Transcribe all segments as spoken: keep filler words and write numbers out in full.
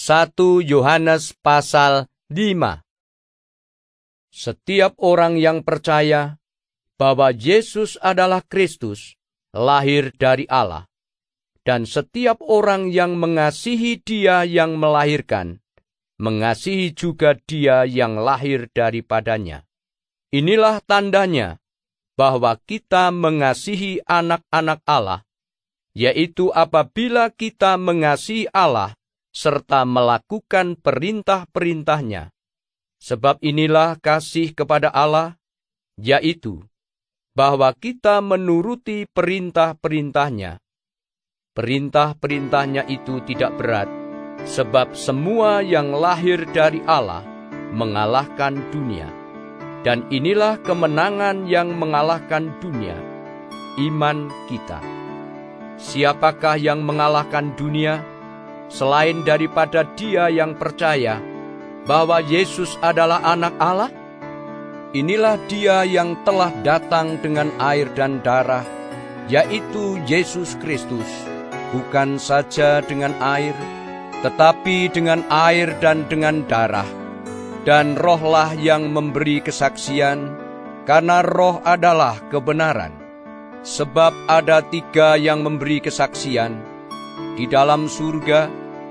satu Yohanes pasal lima. Setiap orang yang percaya bahwa Yesus adalah Kristus, lahir dari Allah, dan setiap orang yang mengasihi Dia yang melahirkan, mengasihi juga Dia yang lahir daripadanya. Inilah tandanya bahwa kita mengasihi anak-anak Allah, yaitu apabila kita mengasihi Allah serta melakukan perintah-perintahnya. Sebab inilah kasih kepada Allah, yaitu bahwa kita menuruti perintah-perintahnya. Perintah-perintahnya itu tidak berat, sebab semua yang lahir dari Allah mengalahkan dunia. Dan inilah kemenangan yang mengalahkan dunia, iman kita. Siapakah yang mengalahkan dunia, selain daripada dia yang percaya bahwa Yesus adalah anak Allah? Inilah dia yang telah datang dengan air dan darah, yaitu Yesus Kristus, bukan saja dengan air, tetapi dengan air dan dengan darah. Dan rohlah yang memberi kesaksian, karena roh adalah kebenaran. Sebab ada tiga yang memberi kesaksian, di dalam surga,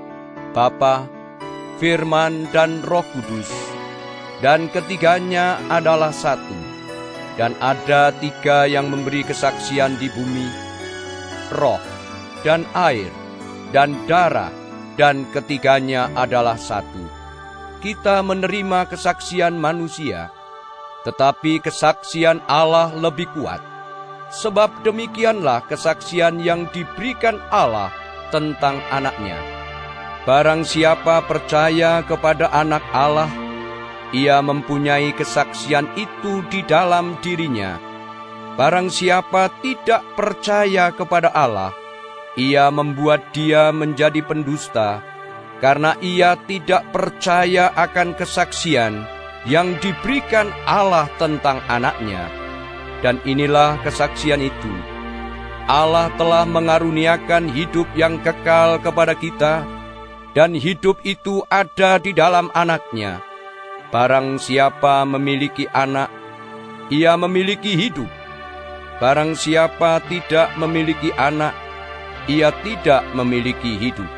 Bapa, Firman, dan Roh Kudus, dan ketiganya adalah satu. Dan ada tiga yang memberi kesaksian di bumi, roh, dan air, dan darah, dan ketiganya adalah satu. Kita menerima kesaksian manusia, tetapi kesaksian Allah lebih kuat. Sebab demikianlah kesaksian yang diberikan Allah tentang anaknya. Barang siapa percaya kepada anak Allah, ia mempunyai kesaksian itu di dalam dirinya. Barang siapa tidak percaya kepada Allah, ia membuat dia menjadi pendusta, karena ia tidak percaya akan kesaksian yang diberikan Allah tentang anaknya. Dan inilah kesaksian itu: Allah telah mengaruniakan hidup yang kekal kepada kita, dan hidup itu ada di dalam anaknya. Barang siapa memiliki anak, ia memiliki hidup. Barang siapa tidak memiliki anak, ia tidak memiliki hidup.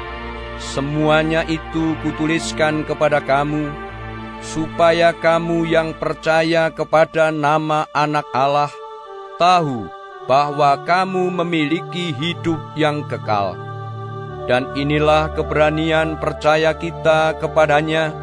Semuanya itu kutuliskan kepada kamu, supaya kamu yang percaya kepada nama anak Allah, tahu bahwa kamu memiliki hidup yang kekal. Dan inilah keberanian percaya kita kepadanya,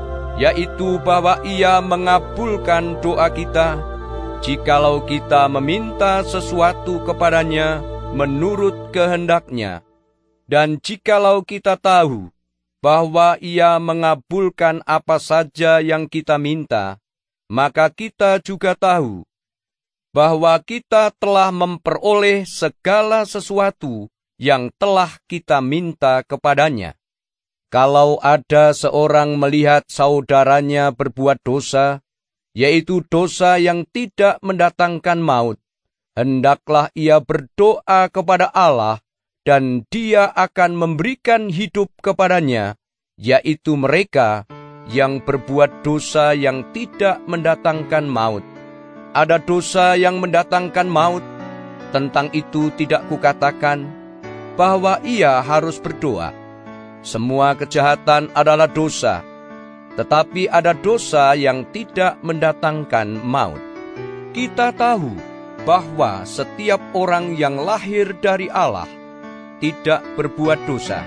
yaitu bahwa Ia mengabulkan doa kita, jikalau kita meminta sesuatu kepadanya menurut kehendak-Nya. Dan jikalau kita tahu bahwa Ia mengabulkan apa saja yang kita minta, maka kita juga tahu bahwa kita telah memperoleh segala sesuatu yang telah kita minta kepadanya. Kalau ada seorang melihat saudaranya berbuat dosa, yaitu dosa yang tidak mendatangkan maut, hendaklah ia berdoa kepada Allah, dan Dia akan memberikan hidup kepadanya, yaitu mereka yang berbuat dosa yang tidak mendatangkan maut. Ada dosa yang mendatangkan maut, tentang itu tidak kukatakan bahwa ia harus berdoa. Semua kejahatan adalah dosa, tetapi ada dosa yang tidak mendatangkan maut. Kita tahu bahwa setiap orang yang lahir dari Allah tidak berbuat dosa,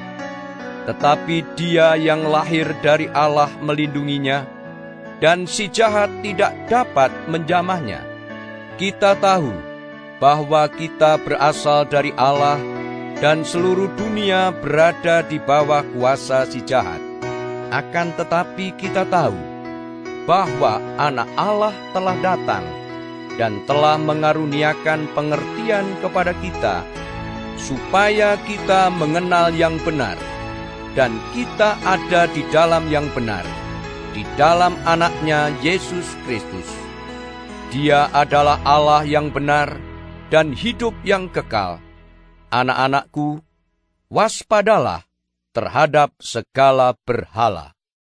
tetapi dia yang lahir dari Allah melindunginya, dan si jahat tidak dapat menjamahnya. Kita tahu bahwa kita berasal dari Allah, dan seluruh dunia berada di bawah kuasa si jahat. Akan tetapi kita tahu bahwa anak Allah telah datang, dan telah mengaruniakan pengertian kepada kita, supaya kita mengenal yang benar, dan kita ada di dalam yang benar, di dalam anaknya Yesus Kristus. Dia adalah Allah yang benar dan hidup yang kekal. Anak-anakku, waspadalah, terhadap segala berhala,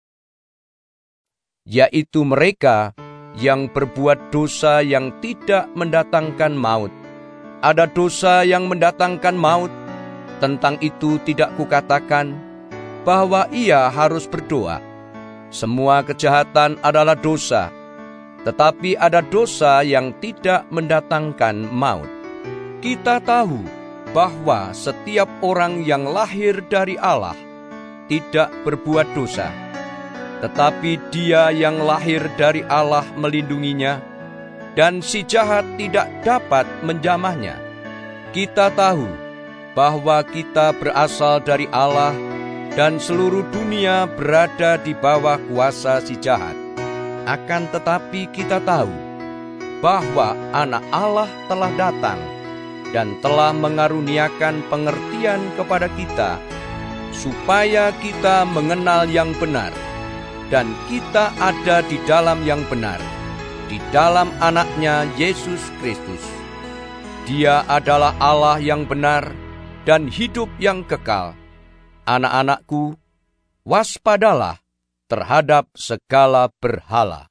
yaitu mereka yang berbuat dosa yang tidak mendatangkan maut. Ada dosa yang mendatangkan maut, tentang itu tidak kukatakan bahwa ia harus berdoa. Semua kejahatan adalah dosa, tetapi ada dosa yang tidak mendatangkan maut. Kita tahu bahwa setiap orang yang lahir dari Allah tidak berbuat dosa, tetapi Dia yang lahir dari Allah melindunginya, dan si jahat tidak dapat menjamahnya. Kita tahu bahwa kita berasal dari Allah, dan seluruh dunia berada di bawah kuasa si jahat. Akan tetapi kita tahu bahwa Anak Allah telah datang dan telah mengaruniakan pengertian kepada kita, supaya kita mengenal yang benar, dan kita ada di dalam yang benar, di dalam Anaknya Yesus Kristus. Dia adalah Allah yang benar dan hidup yang kekal. Anak-anakku, waspadalah terhadap segala berhala.